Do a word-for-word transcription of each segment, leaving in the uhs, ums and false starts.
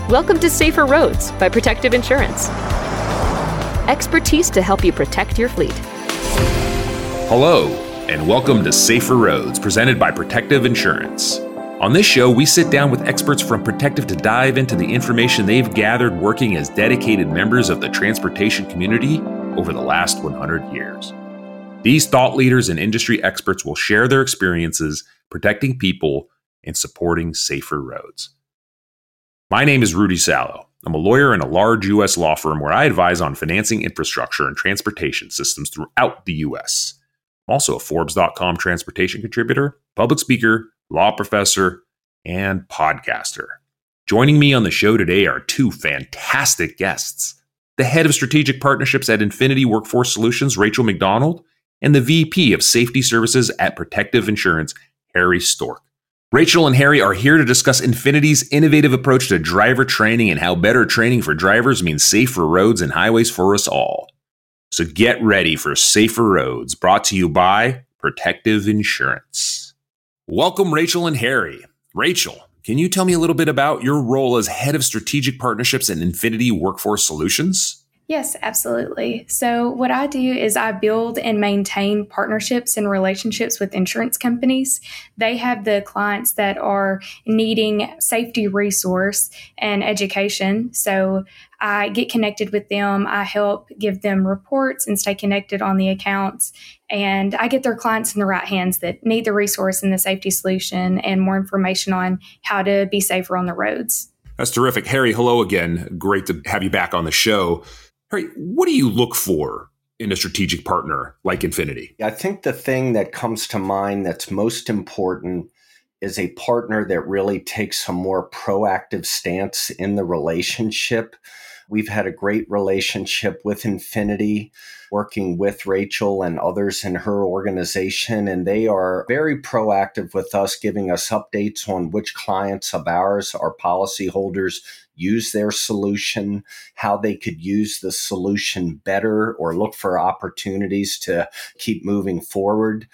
Welcome to Safer Roads by Protective Insurance. Expertise to help you protect your fleet. Hello, and welcome to Safer Roads, presented by Protective Insurance. On this show, we sit down with experts from Protective to dive into the information they've gathered working as dedicated members of the transportation community over the last one hundred years. These thought leaders and industry experts will share their experiences protecting people and supporting safer roads. My name is Rudy Salo. I'm a lawyer in a large U S law firm where I advise on financing infrastructure and transportation systems throughout the U S. I'm also a Forbes dot com transportation contributor, public speaker, law professor, and podcaster. Joining me on the show today are two fantastic guests. The head of strategic partnerships at Infinity Workforce Solutions, Rachel McDonald, and the V P of Safety Services at Protective Insurance, Harry Stork. Rachel and Harry are here to discuss Infinity's innovative approach to driver training and how better training for drivers means safer roads and highways for us all. So get ready for Safer Roads, brought to you by Protective Insurance. Welcome, Rachel and Harry. Rachel, can you tell me a little bit about your role as head of strategic partnerships at Infinity Workforce Solutions? Yes, absolutely. So what I do is I build and maintain partnerships and relationships with insurance companies. They have the clients that are needing safety resource and education. So I get connected with them. I help give them reports and stay connected on the accounts. And I get their clients in the right hands that need the resource and the safety solution and more information on how to be safer on the roads. That's terrific. Harry, hello again. Great to have you back on the show. Harry, what do you look for in a strategic partner like Infinity? I think the thing that comes to mind that's most important is a partner that really takes a more proactive stance in the relationship. We've had a great relationship with Infinity, working with Rachel and others in her organization, and they are very proactive with us, giving us updates on which clients of ours, our policyholders, use their solution, how they could use the solution better or look for opportunities to keep moving forward.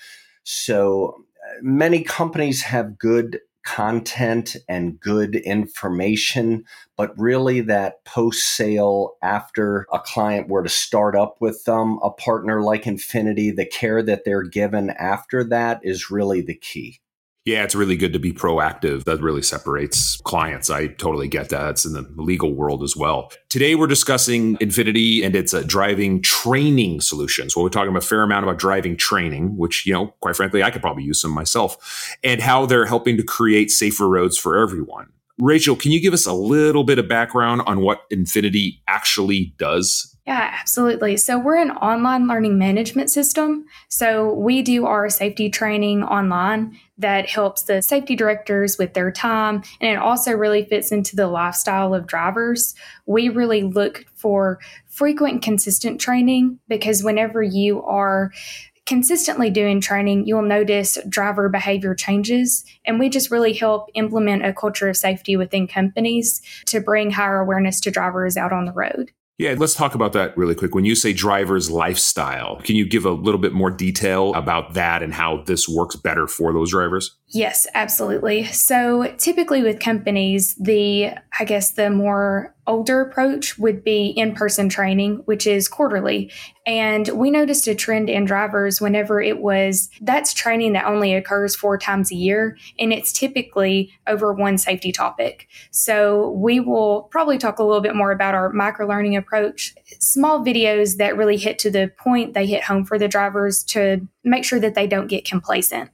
So many companies have good content and good information, but really that post-sale, after a client were to start up with them, a partner like Infinity, the care that they're given after that is really the key. Yeah, it's really good to be proactive. That really separates clients. I totally get that. It's in the legal world as well. Today, we're discussing Infinity and its uh, driving training solutions. Well, we're talking a fair amount about driving training, which, you know, quite frankly, I could probably use some myself, and how they're helping to create safer roads for everyone. Rachel, can you give us a little bit of background on what Infinity actually does? Yeah, absolutely. So we're an online learning management system. So we do our safety training online that helps the safety directors with their time. And it also really fits into the lifestyle of drivers. We really look for frequent and consistent training because whenever you are consistently doing training, you'll notice driver behavior changes. And we just really help implement a culture of safety within companies to bring higher awareness to drivers out on the road. Yeah, let's talk about that really quick. When you say driver's lifestyle, can you give a little bit more detail about that and how this works better for those drivers? Yes, absolutely. So typically with companies, the, I guess the more older approach would be in-person training, which is quarterly. And we noticed a trend in drivers whenever it was, that's training that only occurs four times a year. And it's typically over one safety topic. So we will probably talk a little bit more about our micro-learning approach. Small videos that really hit to the point, they hit home for the drivers to make sure that they don't get complacent.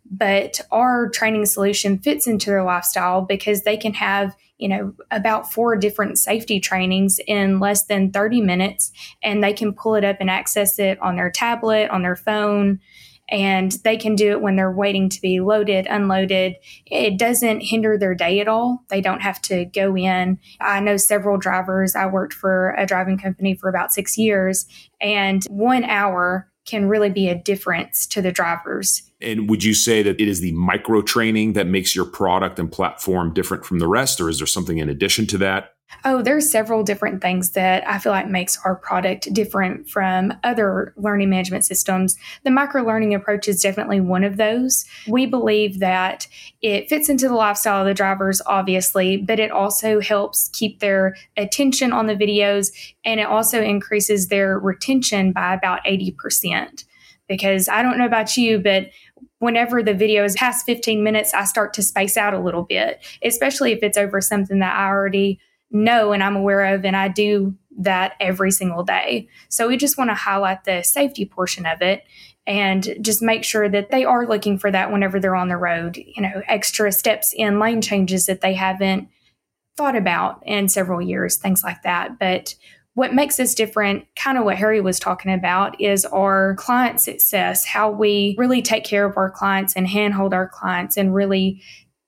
But our training solution fits into their lifestyle because they can have, you know, about four different safety trainings in less than thirty minutes, and they can pull it up and access it on their tablet, on their phone, and they can do it when they're waiting to be loaded, unloaded. It doesn't hinder their day at all. They don't have to go in. I know several drivers. I worked for a driving company for about six years, and one hour can really be a difference to the drivers. And would you say that it is the micro training that makes your product and platform different from the rest, or is there something in addition to that? Oh, there's several different things that I feel like makes our product different from other learning management systems. The micro-learning approach is definitely one of those. We believe that it fits into the lifestyle of the drivers, obviously, but it also helps keep their attention on the videos, and it also increases their retention by about eighty percent. Because I don't know about you, but whenever the video is past fifteen minutes, I start to space out a little bit, especially if it's over something that I already know and I'm aware of, and I do that every single day. So we just want to highlight the safety portion of it and just make sure that they are looking for that whenever they're on the road, you know, extra steps in lane changes that they haven't thought about in several years, things like that. But what makes us different, kind of what Harry was talking about, is our client success, how we really take care of our clients and handhold our clients and really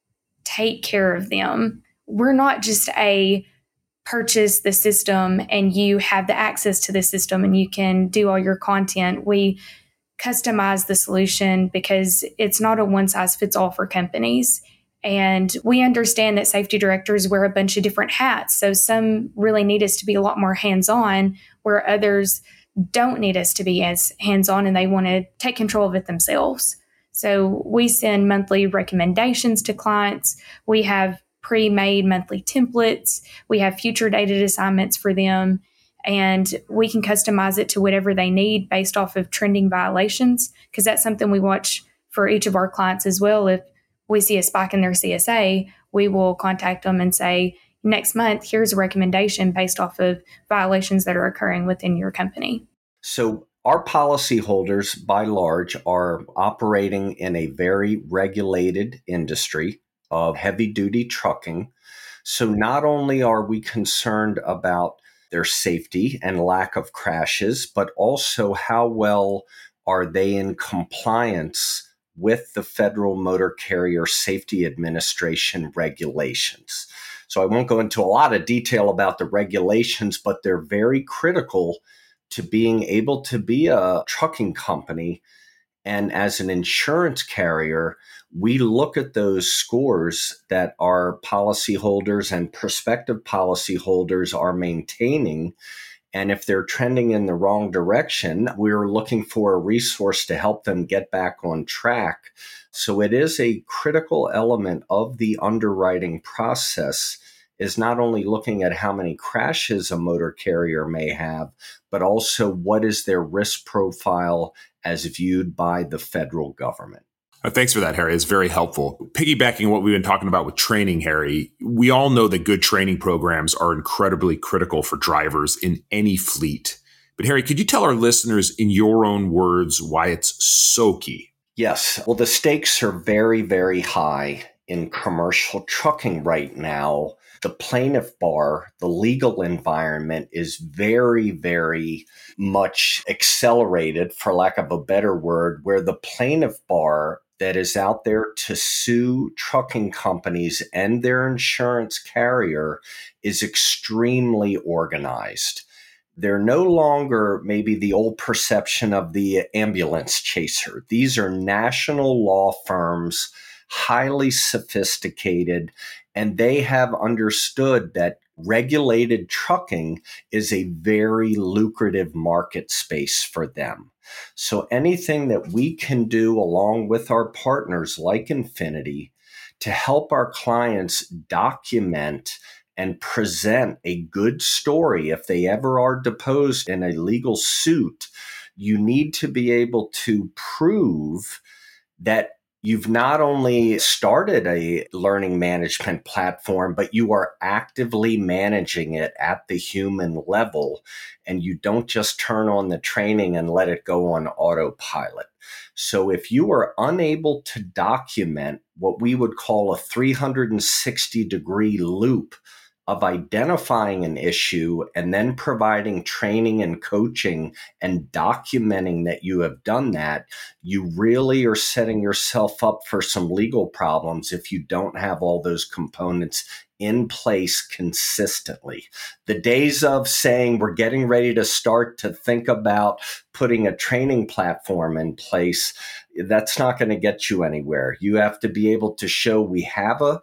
take care of them. We're not just a purchase the system and you have the access to the system and you can do all your content. We customize the solution because it's not a one size fits all for companies. And we understand that safety directors wear a bunch of different hats. So some really need us to be a lot more hands-on, where others don't need us to be as hands-on and they want to take control of it themselves. So we send monthly recommendations to clients. We have pre-made monthly templates. We have future dated assignments for them, and we can customize it to whatever they need based off of trending violations, because that's something we watch for each of our clients as well. If we see a spike in their C S A, we will contact them and say, next month, here's a recommendation based off of violations that are occurring within your company. So our policyholders, by large, are operating in a very regulated industry of heavy-duty trucking. So not only are we concerned about their safety and lack of crashes, but also how well are they in compliance with the Federal Motor Carrier Safety Administration regulations. So I won't go into a lot of detail about the regulations, but they're very critical to being able to be a trucking company. And as an insurance carrier, we look at those scores that our policyholders and prospective policyholders are maintaining. And if they're trending in the wrong direction, we're looking for a resource to help them get back on track. So it is a critical element of the underwriting process, is not only looking at how many crashes a motor carrier may have, but also what is their risk profile as viewed by the federal government. Uh, thanks for that, Harry. It's very helpful. Piggybacking what we've been talking about with training, Harry, we all know that good training programs are incredibly critical for drivers in any fleet. But Harry, could you tell our listeners in your own words why it's so key? Yes. Well, the stakes are very, very high in commercial trucking right now. The plaintiff bar, the legal environment is very, very much accelerated, for lack of a better word, where the plaintiff bar that is out there to sue trucking companies and their insurance carrier is extremely organized. They're no longer maybe the old perception of the ambulance chaser. These are national law firms, highly sophisticated, and they have understood that regulated trucking is a very lucrative market space for them. So anything that we can do along with our partners like Infinity to help our clients document and present a good story if they ever are deposed in a legal suit, you need to be able to prove that you've not only started a learning management platform, but you are actively managing it at the human level, and you don't just turn on the training and let it go on autopilot. So if you are unable to document what we would call a three hundred sixty degree loop of identifying an issue and then providing training and coaching and documenting that you have done that, you really are setting yourself up for some legal problems if you don't have all those components in place consistently. The days of saying we're getting ready to start to think about putting a training platform in place, that's not going to get you anywhere. You have to be able to show we have a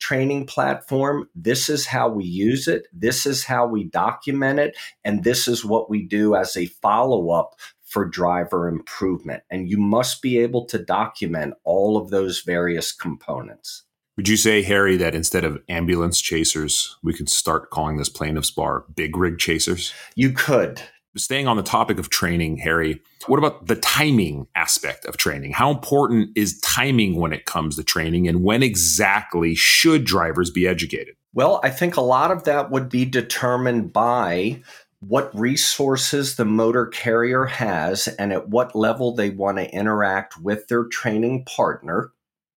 training platform. This is how we use it. This is how we document it. And this is what we do as a follow-up for driver improvement. And you must be able to document all of those various components. Would you say, Harry, that instead of ambulance chasers, we could start calling this plaintiff's bar big rig chasers? You could. Staying on the topic of training, Harry, what about the timing aspect of training? How important is timing when it comes to training, and when exactly should drivers be educated? Well, I think a lot of that would be determined by what resources the motor carrier has and at what level they want to interact with their training partner.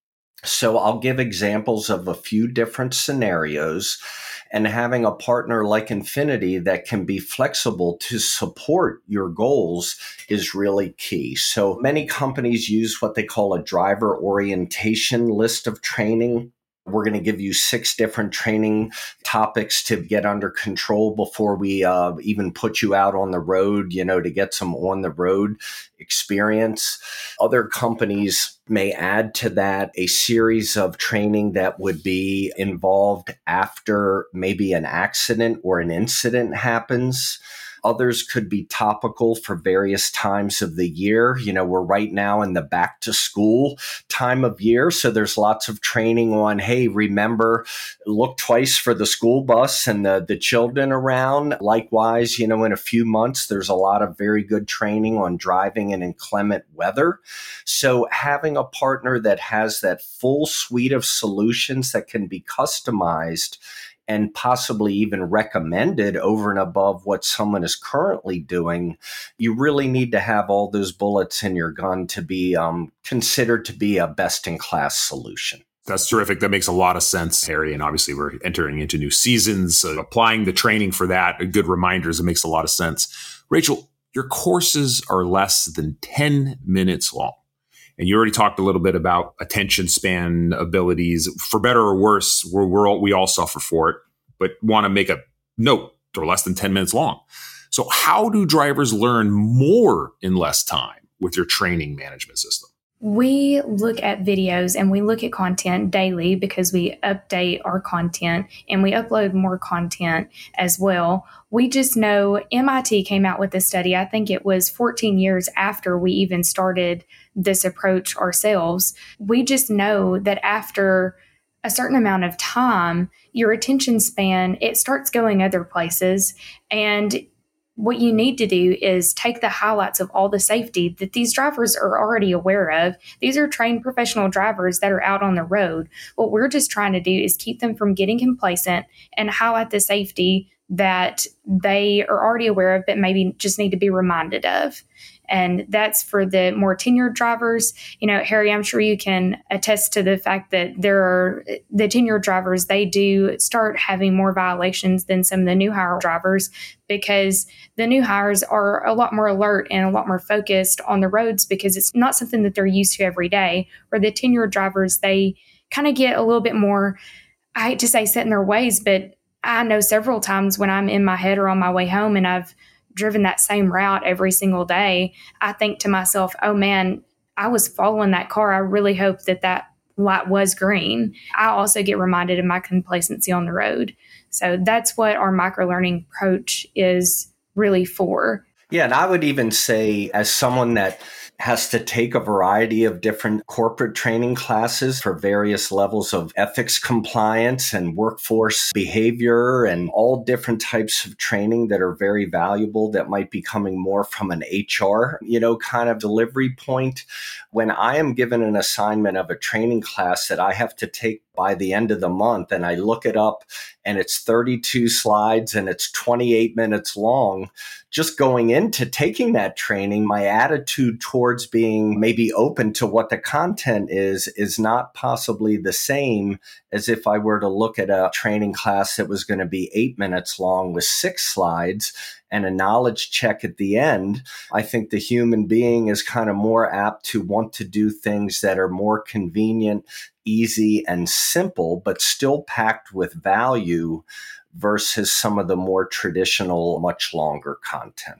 So I'll give examples of a few different scenarios, and having a partner like Infinity that can be flexible to support your goals is really key. So many companies use what they call a driver orientation list of training. We're going to give you six different training topics to get under control before we uh, even put you out on the road, you know, to get some on the road experience. Other companies may add to that a series of training that would be involved after maybe an accident or an incident happens. Others could be topical for various times of the year. You know, we're right now in the back to school time of year. So there's lots of training on, hey, remember, look twice for the school bus and the, the children around. Likewise, you know, in a few months, there's a lot of very good training on driving in inclement weather. So having a partner that has that full suite of solutions that can be customized and possibly even recommended over and above what someone is currently doing, you really need to have all those bullets in your gun to be um, considered to be a best-in-class solution. That's terrific. That makes a lot of sense, Harry. And obviously, we're entering into new seasons. So applying the training for that, good reminders, it makes a lot of sense. Rachel, your courses are less than ten minutes long. And you already talked a little bit about attention span abilities. For better or worse, we're, we're all, we all suffer for it, but want to make a note, they're less than ten minutes long. So how do drivers learn more in less time with your training management system? We look at videos and we look at content daily because we update our content and we upload more content as well. We just know M I T came out with a study, I think it was fourteen years after we even started this approach ourselves. We just know that after a certain amount of time, your attention span, it starts going other places. And what you need to do is take the highlights of all the safety that these drivers are already aware of. These are trained professional drivers that are out on the road. What we're just trying to do is keep them from getting complacent and highlight the safety that they are already aware of, but maybe just need to be reminded of. And that's for the more tenured drivers. You know, Harry, I'm sure you can attest to the fact that there are the tenured drivers, they do start having more violations than some of the new hire drivers because the new hires are a lot more alert and a lot more focused on the roads because it's not something that they're used to every day. Where the tenured drivers, they kind of get a little bit more, I hate to say set in their ways, but I know several times when I'm in my head or on my way home and I've driven that same route every single day, I think to myself, oh man, I was following that car. I really hope that that light was green. I also get reminded of my complacency on the road. So that's what our microlearning approach is really for. Yeah, and I would even say as someone that has to take a variety of different corporate training classes for various levels of ethics compliance and workforce behavior and all different types of training that are very valuable that might be coming more from an H R, you know, kind of delivery point. When I am given an assignment of a training class that I have to take by the end of the month and I look it up and it's thirty-two slides and it's twenty-eight minutes long, just going into taking that training, my attitude towards being maybe open to what the content is, is not possibly the same as if I were to look at a training class that was going to be eight minutes long with six slides and a knowledge check at the end. I think the human being is kind of more apt to want to do things that are more convenient, easy, and simple, but still packed with value versus some of the more traditional, much longer content.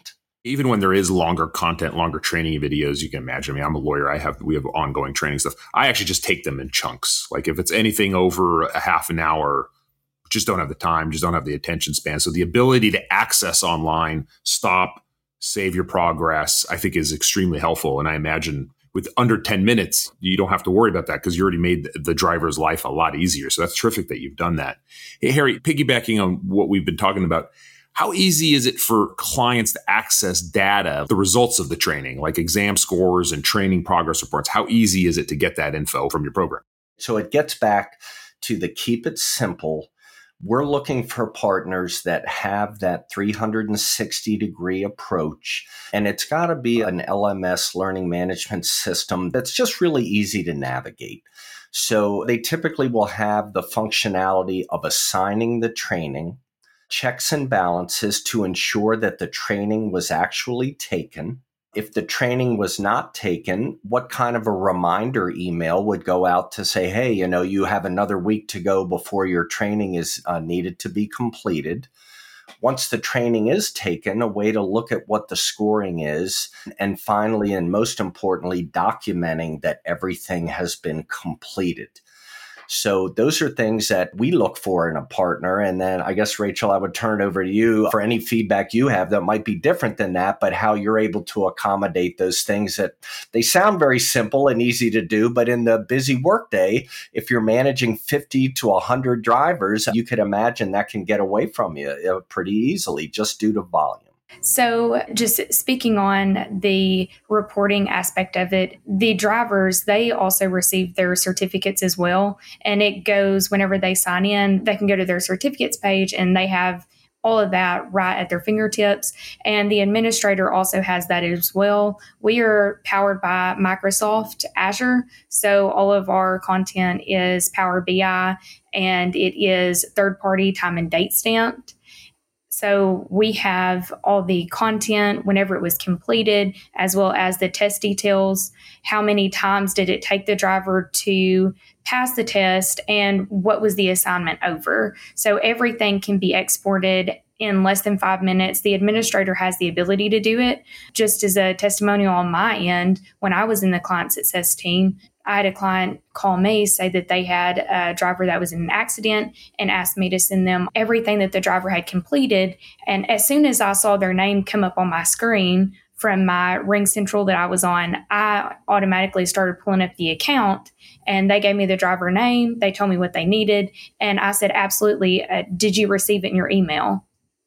Even when there is longer content, longer training videos, you can imagine. I mean, I'm a lawyer. I have, we have ongoing training stuff. I actually just take them in chunks. Like if it's anything over a half an hour, just don't have the time, just don't have the attention span. So the ability to access online, stop, save your progress, I think is extremely helpful. And I imagine with under ten minutes, you don't have to worry about that because you already made the driver's life a lot easier. So that's terrific that you've done that. Hey, Harry, piggybacking on what we've been talking about, how easy is it for clients to access data, the results of the training, like exam scores and training progress reports? How easy is it to get that info from your program? So it gets back to the keep it simple. We're looking for partners that have that three hundred sixty degree approach, and it's got to be an L M S learning management system that's just really easy to navigate. So they typically will have the functionality of assigning the training, checks and balances to ensure that the training was actually taken. If the training was not taken, what kind of a reminder email would go out to say, hey, you know, you have another week to go before your training is uh, needed to be completed. Once the training is taken, a way to look at what the scoring is. And finally, and most importantly, documenting that everything has been completed. So those are things that we look for in a partner. And then I guess, Rachel, I would turn it over to you for any feedback you have that might be different than that, but how you're able to accommodate those things that they sound very simple and easy to do. But in the busy workday, if you're managing fifty to one hundred drivers, you could imagine that can get away from you pretty easily just due to volume. So just speaking on the reporting aspect of it, the drivers, they also receive their certificates as well. And it goes whenever they sign in, they can go to their certificates page and they have all of that right at their fingertips. And the administrator also has that as well. We are powered by Microsoft Azure. So all of our content is Power B I and it is third-party time and date stamped. So we have all the content whenever it was completed, as well as the test details. How many times did it take the driver to pass the test and what was the assignment over? So everything can be exported in less than five minutes. The administrator has the ability to do it. Just as a testimonial on my end, when I was in the client success team, I had a client call me, say that they had a driver that was in an accident and asked me to send them everything that the driver had completed. And as soon as I saw their name come up on my screen from my RingCentral that I was on, I automatically started pulling up the account and they gave me the driver name. They told me what they needed. And I said, absolutely. Uh, did you receive it in your email?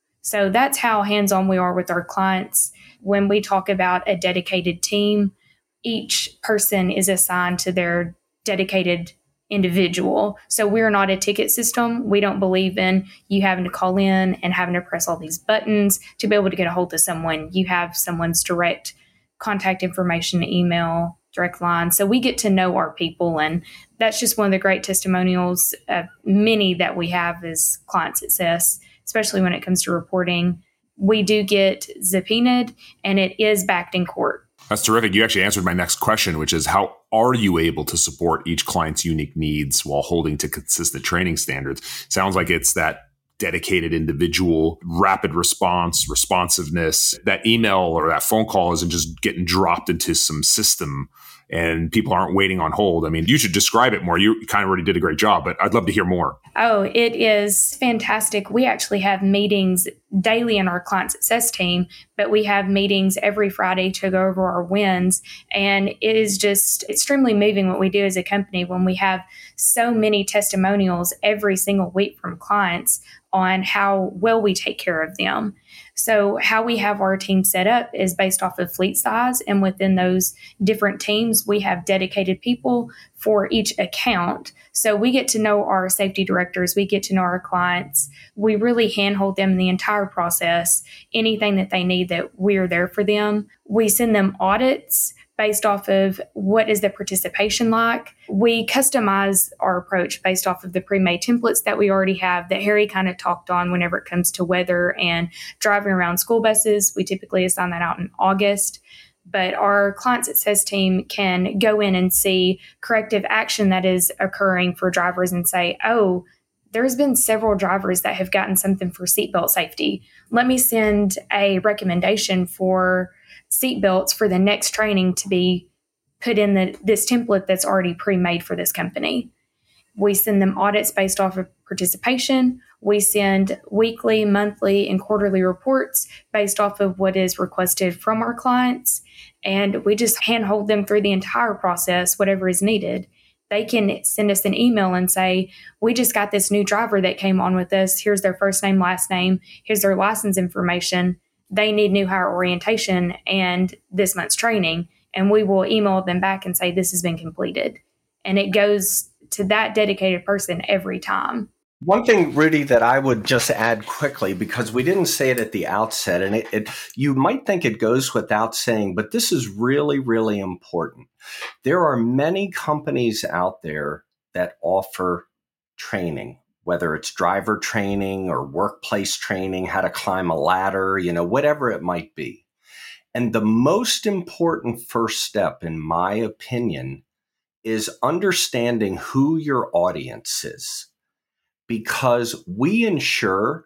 So that's how hands-on we are with our clients. When we talk about a dedicated team, each person is assigned to their dedicated individual. So we're not a ticket system. We don't believe in you having to call in and having to press all these buttons to be able to get a hold of someone. You have someone's direct contact information, email, direct line. So we get to know our people. And that's just one of the great testimonials of many that we have as client success, especially when it comes to reporting. We do get subpoenaed and it is backed in court. That's terrific. You actually answered my next question, which is how are you able to support each client's unique needs while holding to consistent training standards? Sounds like it's that dedicated individual, rapid response, responsiveness. That email or that phone call isn't just getting dropped into some system and people aren't waiting on hold. I mean, you should describe it more. You kind of already did a great job, but I'd love to hear more. Oh, it is fantastic. We actually have meetings daily in our client success team, but we have meetings every Friday to go over our wins. And it is just extremely moving what we do as a company when we have so many testimonials every single week from clients on how well we take care of them. So how we have our team set up is based off of fleet size. And within those different teams, we have dedicated people for each account. So we get to know our safety directors. We get to know our clients. We really handhold them in the entire process. Anything that they need, that we're there for them. We send them audits based off of what is the participation like. We customize our approach based off of the pre-made templates that we already have that Harry kind of talked on whenever it comes to weather and driving around school buses. We typically assign that out in August. But our client success team can go in and see corrective action that is occurring for drivers and say, oh, there's been several drivers that have gotten something for seatbelt safety. Let me send a recommendation for seatbelts for the next training to be put in the, this template that's already pre-made for this company. We send them audits based off of participation. We send weekly, monthly, and quarterly reports based off of what is requested from our clients. And we just handhold them through the entire process, whatever is needed. They can send us an email and say, we just got this new driver that came on with us. Here's their first name, last name. Here's their license information. They need new hire orientation and this month's training. And we will email them back and say, this has been completed. And it goes to that dedicated person every time. One thing, Rudy, that I would just add quickly, because we didn't say it at the outset, and it, it you might think it goes without saying, but this is really, really important. There are many companies out there that offer training, whether it's driver training or workplace training, how to climb a ladder, you know, whatever it might be. And the most important first step, in my opinion, is understanding who your audience is. Because we insure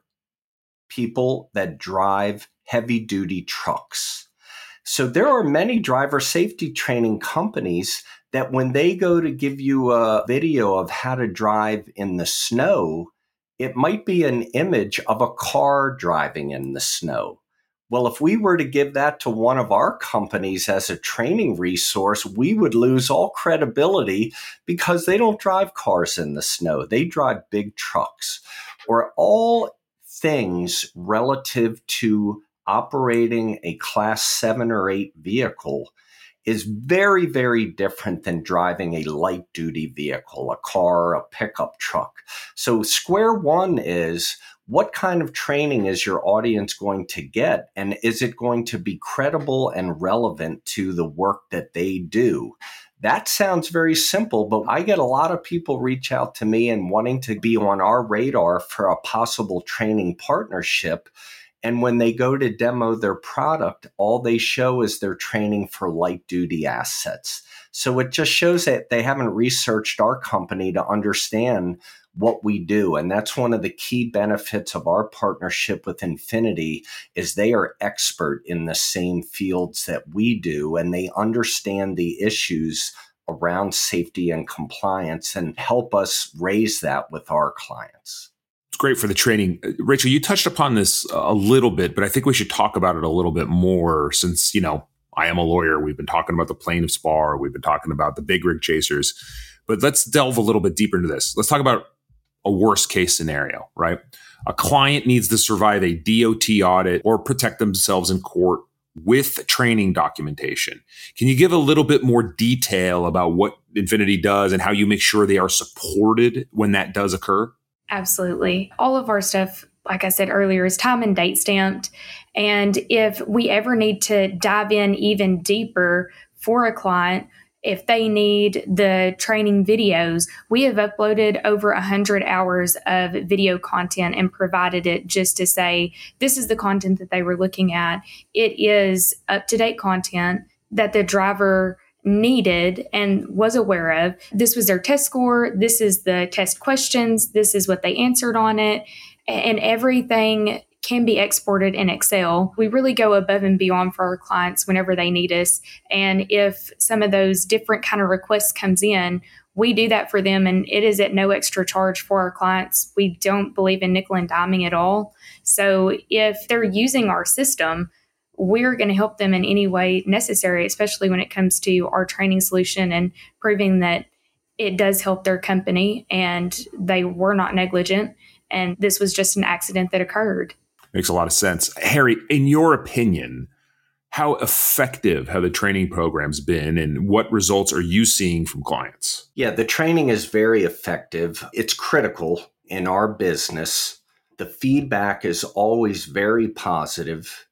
people that drive heavy-duty trucks. So there are many driver safety training companies that when they go to give you a video of how to drive in the snow, it might be an image of a car driving in the snow. Well, if we were to give that to one of our companies as a training resource, we would lose all credibility because they don't drive cars in the snow. They drive big trucks. Or all things relative to operating a class seven or eight vehicle is very, very different than driving a light duty vehicle, a car, a pickup truck. So square one is, what kind of training is your audience going to get? And is it going to be credible and relevant to the work that they do? That sounds very simple, but I get a lot of people reach out to me and wanting to be on our radar for a possible training partnership. And when they go to demo their product, all they show is their training for light duty assets. So it just shows that they haven't researched our company to understand what we do. And that's one of the key benefits of our partnership with Infinity is they are expert in the same fields that we do, and they understand the issues around safety and compliance and help us raise that with our clients. It's great for the training. Rachel, you touched upon this a little bit, but I think we should talk about it a little bit more since, you know, I am a lawyer. We've been talking about the plaintiff's bar. We've been talking about the big rig chasers, but let's delve a little bit deeper into this. Let's talk about a worst case scenario, right? A client needs to survive a D O T audit or protect themselves in court with training documentation. Can you give a little bit more detail about what Infinity does and how you make sure they are supported when that does occur? Absolutely. All of our stuff, like I said earlier, is time and date stamped. And if we ever need to dive in even deeper for a client, if they need the training videos, we have uploaded over one hundred hours of video content and provided it just to say, this is the content that they were looking at. It is up-to-date content that the driver needed and was aware of. This was their test score. This is the test questions. This is what they answered on it. And everything can be exported in Excel. We really go above and beyond for our clients whenever they need us. And if some of those different kind of requests comes in, we do that for them, and it is at no extra charge for our clients. We don't believe in nickel and diming at all. So if they're using our system, we're going to help them in any way necessary, especially when it comes to our training solution and proving that it does help their company and they were not negligent and this was just an accident that occurred. Makes a lot of sense. Harry, in your opinion, how effective have the training programs been and what results are you seeing from clients? Yeah, the training is very effective. It's critical in our business. The feedback is always very positive.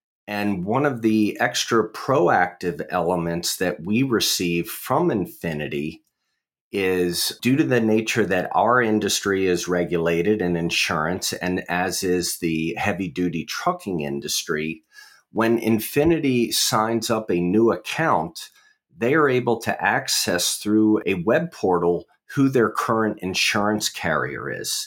And one of the extra proactive elements that we receive from Infinity is due to the nature that our industry is regulated in insurance, and as is the heavy-duty trucking industry, when Infinity signs up a new account, they are able to access through a web portal who their current insurance carrier is.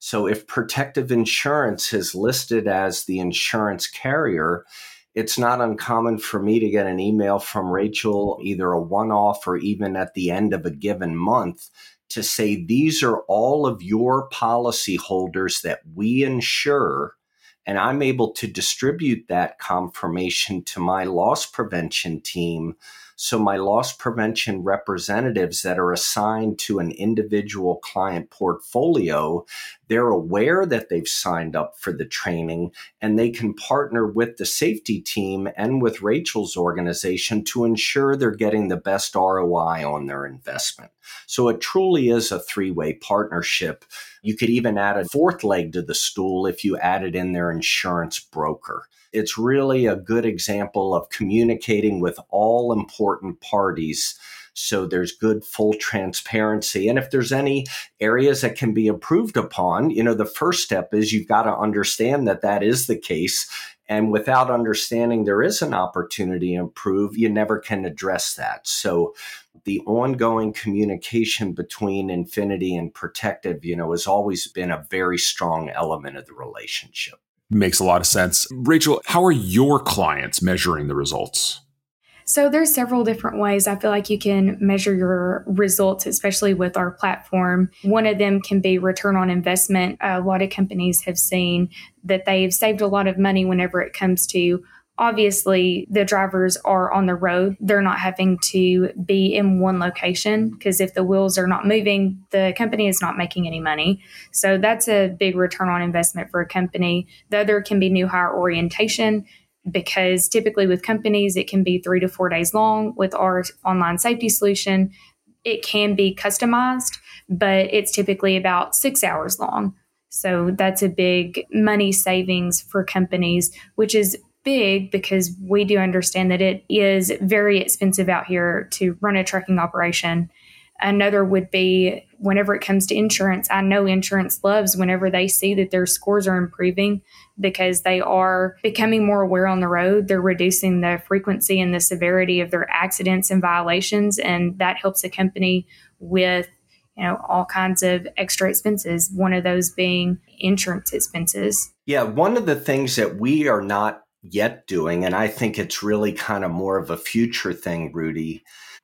So if Protective Insurance is listed as the insurance carrier, it's not uncommon for me to get an email from Rachel, either a one-off or even at the end of a given month, to say, these are all of your policyholders that we insure. And I'm able to distribute that confirmation to my loss prevention team. So my loss prevention representatives that are assigned to an individual client portfolio, they're aware that they've signed up for the training, and they can partner with the safety team and with Rachel's organization to ensure they're getting the best R O I on their investment. So it truly is a three-way partnership. You could even add a fourth leg to the stool if you added in their insurance broker. It's really a good example of communicating with all important parties, so there's good full transparency. And if there's any areas that can be improved upon, you know, the first step is you've got to understand that that is the case. And without understanding there is an opportunity to improve, you never can address that. So the ongoing communication between Infinity and Protective, you know, has always been a very strong element of the relationship. Makes a lot of sense. Rachel, how are your clients measuring the results? So there's several different ways I feel like you can measure your results, especially with our platform. One of them can be return on investment. A lot of companies have seen that they've saved a lot of money whenever it comes to, obviously, the drivers are on the road. They're not having to be in one location, because if the wheels are not moving, the company is not making any money. So that's a big return on investment for a company. The other can be new hire orientation, because typically with companies, it can be three to four days long. With our online safety solution, it can be customized, but it's typically about six hours long. So that's a big money savings for companies, which is big because we do understand that it is very expensive out here to run a trucking operation. Another would be whenever it comes to insurance, I know insurance loves whenever they see that their scores are improving because they are becoming more aware on the road. They're reducing the frequency and the severity of their accidents and violations, and that helps the company with, you know, all kinds of extra expenses, one of those being insurance expenses. Yeah, one of the things that we are not yet doing, and I think it's really kind of more of a future thing, Rudy,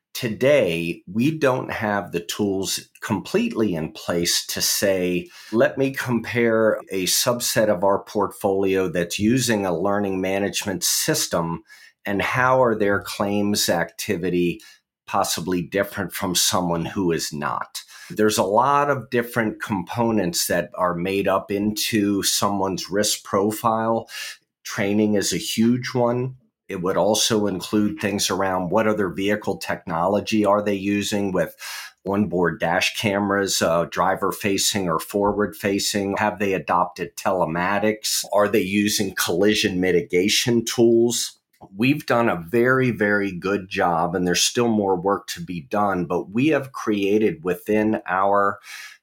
today, we don't have the tools completely in place to say, let me compare a subset of our portfolio that's using a learning management system and how are their claims activity possibly different from someone who is not. There's a lot of different components that are made up into someone's risk profile. Training is a huge one. It would also include things around what other vehicle technology are they using with onboard dash cameras, uh, driver-facing or forward-facing? Have they adopted telematics? Are they using collision mitigation tools? We've done a very, very good job, and there's still more work to be done, but we have created within our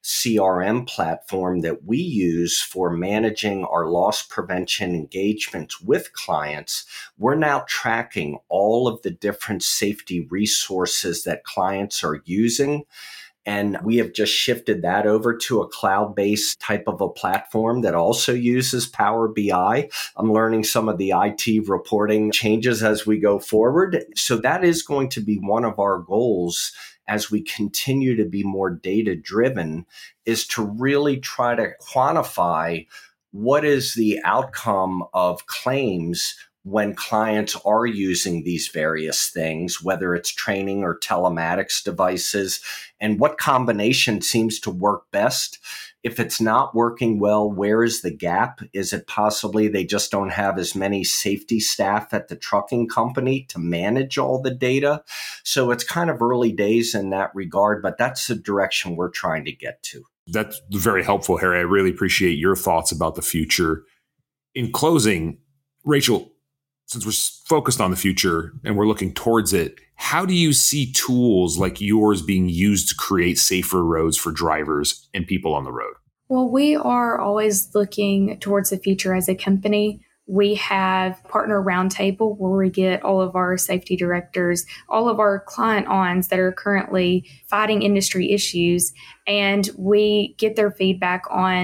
C R M platform that we use for managing our loss prevention engagements with clients. We're now tracking all of the different safety resources that clients are using. And we have just shifted that over to a cloud-based type of a platform that also uses Power B I. I'm learning some of the I T reporting changes as we go forward. So that is going to be one of our goals as we continue to be more data-driven, is to really try to quantify what is the outcome of claims when clients are using these various things, whether it's training or telematics devices, and what combination seems to work best. If it's not working well, where is the gap? Is it possibly they just don't have as many safety staff at the trucking company to manage all the data? So it's kind of early days in that regard, but that's the direction we're trying to get to. That's very helpful, Harry. I really appreciate your thoughts about the future. In closing, Rachel, since we're focused on the future and we're looking towards it, how do you see tools like yours being used to create safer roads for drivers and people on the road? Well, we are always looking towards the future as a company. We have Partner Roundtable where we get all of our safety directors, all of our client-ons that are currently fighting industry issues, and we get their feedback on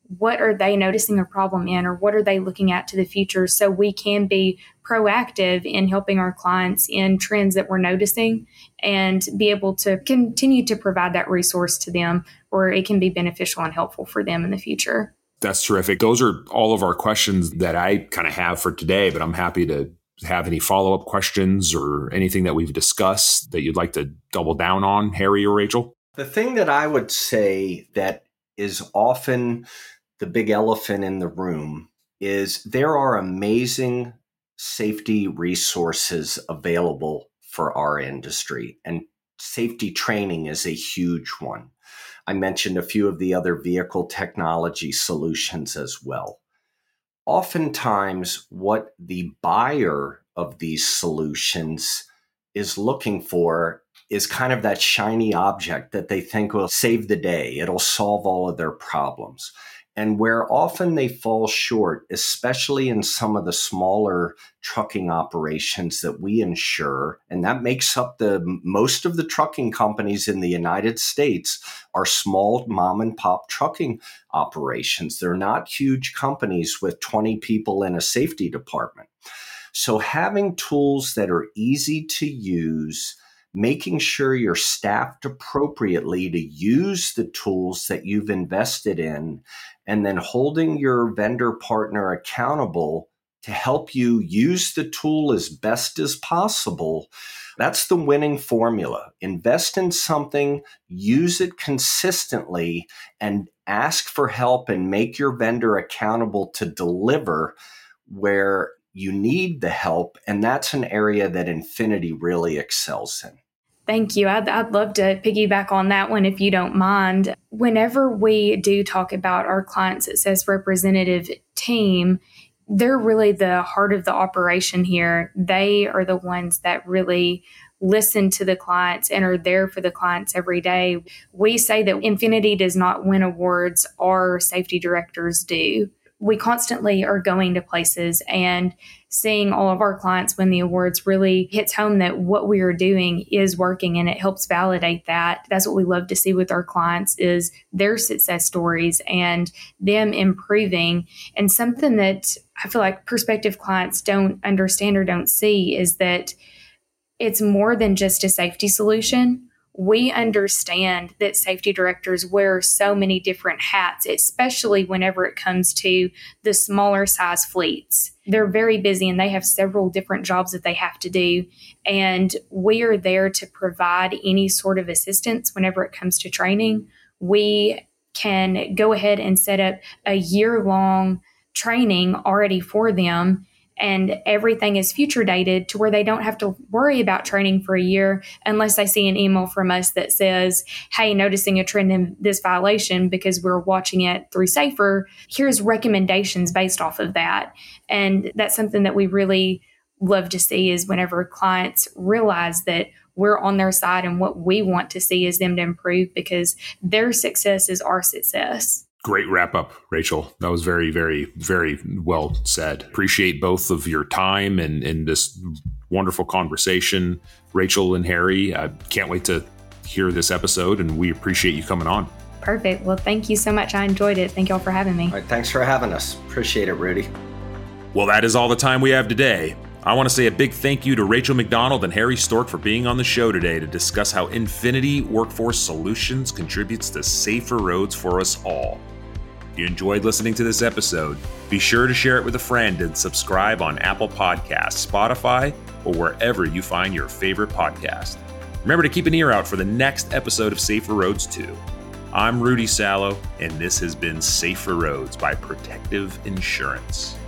what are they noticing a problem in, or what are they looking at to the future, so we can be proactive in helping our clients in trends that we're noticing and be able to continue to provide that resource to them where it can be beneficial and helpful for them in the future. That's terrific. Those are all of our questions that I kind of have for today, but I'm happy to have any follow-up questions or anything that we've discussed that you'd like to double down on, Harry or Rachel. The thing that I would say that is often the big elephant in the room is there are amazing safety resources available for our industry, and safety training is a huge one. I mentioned a few of the other vehicle technology solutions as well. Oftentimes, what the buyer of these solutions is looking for is kind of that shiny object that they think will save the day. It'll solve all of their problems. And where often they fall short, especially in some of the smaller trucking operations that we insure, and that makes up the most of the trucking companies in the United States are small mom and pop trucking operations. They're not huge companies with twenty people in a safety department. So having tools that are easy to use, making sure you're staffed appropriately to use the tools that you've invested in, and then holding your vendor partner accountable to help you use the tool as best as possible. That's the winning formula. Invest in something, use it consistently, and ask for help and make your vendor accountable to deliver where you need the help. And that's an area that Infinity really excels in. Thank you. I'd, I'd love to piggyback on that one if you don't mind. Whenever we do talk about our client success representative team, they're really the heart of the operation here. They are the ones that really listen to the clients and are there for the clients every day. We say that Infinity does not win awards, our safety directors do. We constantly are going to places and seeing all of our clients win the awards really hits home that what we are doing is working, and it helps validate that. That's what we love to see with our clients is their success stories and them improving. And something that I feel like prospective clients don't understand or don't see is that it's more than just a safety solution. We understand that safety directors wear so many different hats, especially whenever it comes to the smaller size fleets. They're very busy and they have several different jobs that they have to do. And we are there to provide any sort of assistance whenever it comes to training. We can go ahead and set up a year-long training already for them, and everything is future dated to where they don't have to worry about training for a year unless they see an email from us that says, hey, noticing a trend in this violation because we're watching it through Safer, here's recommendations based off of that. And that's something that we really love to see is whenever clients realize that we're on their side and what we want to see is them to improve because their success is our success. Great wrap up, Rachel. That was very, very, very well said. Appreciate both of your time and, and this wonderful conversation. Rachel and Harry, I can't wait to hear this episode, and we appreciate you coming on. Perfect. Well, thank you so much. I enjoyed it. Thank you all for having me. All right, thanks for having us. Appreciate it, Rudy. Well, that is all the time we have today. I want to say a big thank you to Rachel McDonald and Harry Stork for being on the show today to discuss how Infinity Workforce Solutions contributes to safer roads for us all. If you enjoyed listening to this episode, be sure to share it with a friend and subscribe on Apple Podcasts, Spotify, or wherever you find your favorite podcast. Remember to keep an ear out for the next episode of Safer Roads two. I'm Rudy Sallow, and this has been Safer Roads by Protective Insurance.